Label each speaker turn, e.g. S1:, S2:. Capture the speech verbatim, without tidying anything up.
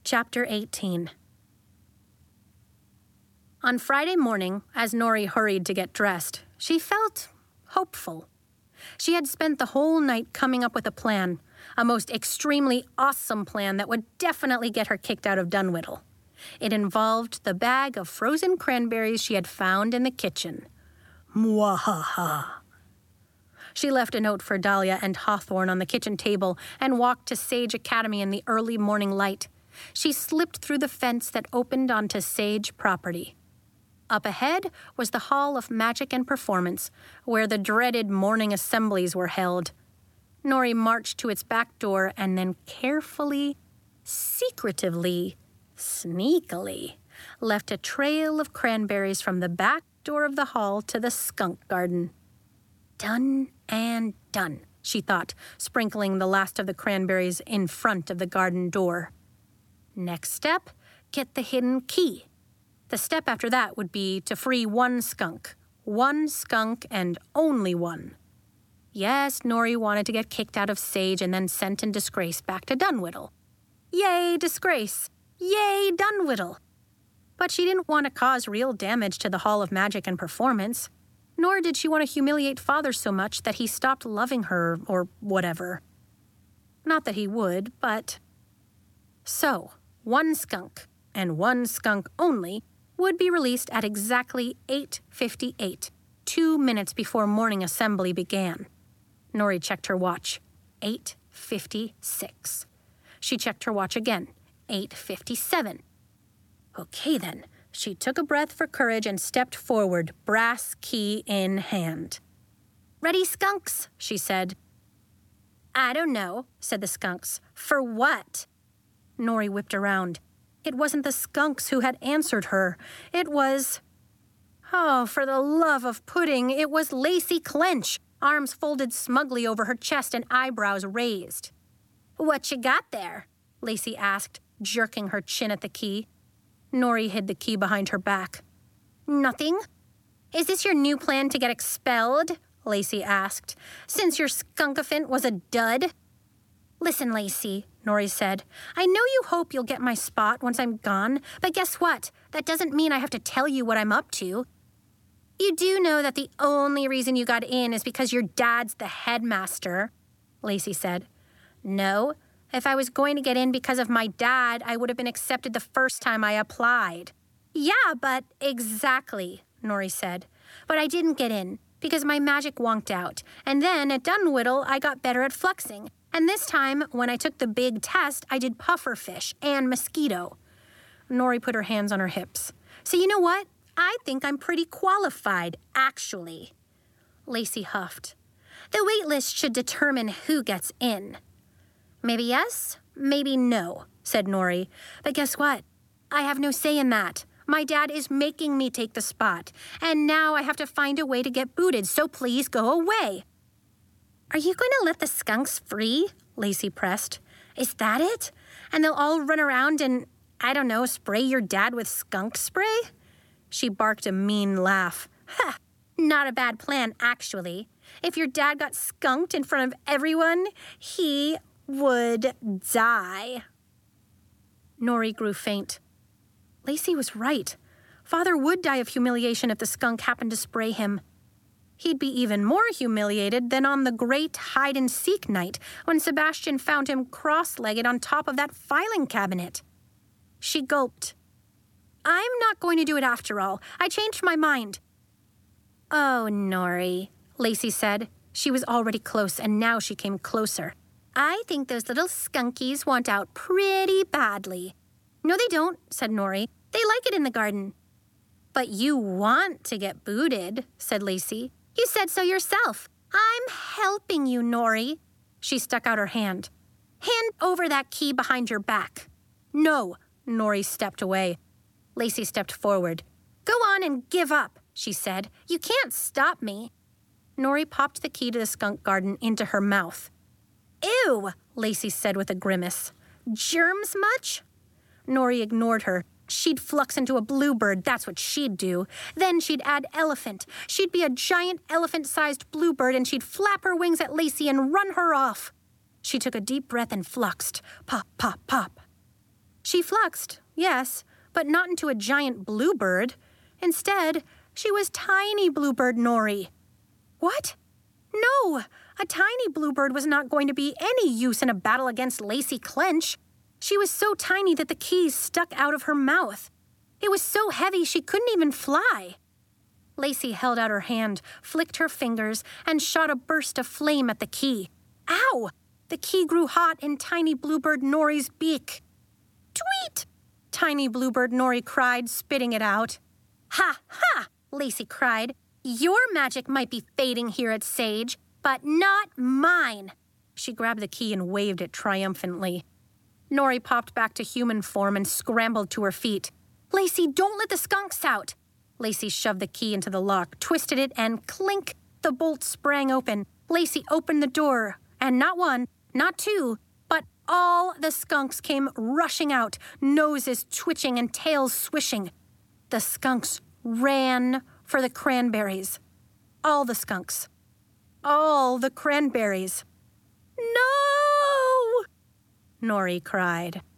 S1: Chapter eighteen. On Friday morning, as Nori hurried to get dressed, she felt hopeful. She had spent the whole night coming up with a plan, a most extremely awesome plan that would definitely get her kicked out of Dunwhiddle. It involved the bag of frozen cranberries she had found in the kitchen. Mwahaha. She left a note for Dahlia and Hawthorne on the kitchen table and walked to Sage Academy in the early morning light. She slipped through the fence that opened onto Sage property. Up ahead was the Hall of Magic and Performance, where the dreaded morning assemblies were held. Nori marched to its back door and then carefully, secretively, sneakily, left a trail of cranberries from the back door of the hall to the skunk garden. Done and done, she thought, sprinkling the last of the cranberries in front of the garden door. Next step, get the hidden key. The step after that would be to free one skunk. One skunk and only one. Yes, Nori wanted to get kicked out of Sage and then sent in disgrace back to Dunwhiddle. Yay, disgrace! Yay, Dunwhiddle! But she didn't want to cause real damage to the Hall of Magic and Performance, nor did she want to humiliate Father so much that he stopped loving her or whatever. Not that he would, but... So, one skunk, and one skunk only, would be released at exactly eight fifty-eight, two minutes before morning assembly began. Nori checked her watch. eight fifty-six. She checked her watch again. eight fifty-seven. Okay then. She took a breath for courage and stepped forward, brass key in hand. "Ready, skunks?" she said. "I don't know," said the skunks. "For what?" Nori whipped around. It wasn't the skunks who had answered her. It was... Oh, for the love of pudding, it was Lacey Clench, arms folded smugly over her chest and eyebrows raised. "What you got there?" Lacey asked, jerking her chin at the key. Nori hid the key behind her back. "Nothing. Is this your new plan to get expelled?" Lacey asked, "since your skunkafant was a dud?" "Listen, Lacey," Nori said. "I know you hope you'll get my spot once I'm gone, but guess what? That doesn't mean I have to tell you what I'm up to. You do know that the only reason you got in is because your dad's the headmaster," Lacey said. "No. If I was going to get in because of my dad, I would have been accepted the first time I applied." "Yeah, but..." "Exactly," Nori said. "But I didn't get in because my magic wonked out. And then at Dunwhiddle, I got better at fluxing. And this time, when I took the big test, I did pufferfish and mosquito." Nori put her hands on her hips. "So you know what? I think I'm pretty qualified, actually." Lacey huffed. "The wait list should determine who gets in." "Maybe yes, maybe no," said Nori. "But guess what? I have no say in that. My dad is making me take the spot, and now I have to find a way to get booted, so please go away." "Are you going to let the skunks free?" Lacey pressed. "Is that it? And they'll all run around and, I don't know, spray your dad with skunk spray?" She barked a mean laugh. "Ha! Not a bad plan, actually. If your dad got skunked in front of everyone, he would die." Nori grew faint. Lacey was right. Father would die of humiliation if the skunk happened to spray him. He'd be even more humiliated than on the great hide-and-seek night when Sebastian found him cross-legged on top of that filing cabinet. She gulped. "I'm not going to do it after all. I changed my mind." "Oh, Nori," Lacey said. She was already close, and now she came closer. "I think those little skunkies want out pretty badly." "No, they don't," said Nori. "They like it in the garden." "But you want to get booted," said Lacey. "You said so yourself. I'm helping you, Nori." She stuck out her hand. "Hand over that key behind your back." "No," Nori stepped away. Lacey stepped forward. "Go on and give up," she said. "You can't stop me." Nori popped the key to the skunk garden into her mouth. "Ew," Lacey said with a grimace. "Germs much?" Nori ignored her. She'd flux into a bluebird, that's what she'd do. Then she'd add elephant. She'd be a giant elephant-sized bluebird, and she'd flap her wings at Lacey and run her off. She took a deep breath and fluxed. Pop, pop, pop. She fluxed, yes, but not into a giant bluebird. Instead, she was tiny bluebird Nori. What? No, a tiny bluebird was not going to be any use in a battle against Lacey Clench. She was so tiny that the keys stuck out of her mouth. It was so heavy she couldn't even fly. Lacey held out her hand, flicked her fingers, and shot a burst of flame at the key. Ow! The key grew hot in tiny bluebird Nori's beak. Tweet! Tiny bluebird Nori cried, spitting it out. Ha ha! Lacey cried. Your magic might be fading here at Sage, but not mine. She grabbed the key and waved it triumphantly. Nori popped back to human form and scrambled to her feet. Lacey, don't let the skunks out! Lacey shoved the key into the lock, twisted it, and clink, the bolt sprang open. Lacey opened the door, and not one, not two, but all the skunks came rushing out, noses twitching and tails swishing. The skunks ran for the cranberries. All the skunks. All the cranberries. No! Nori cried.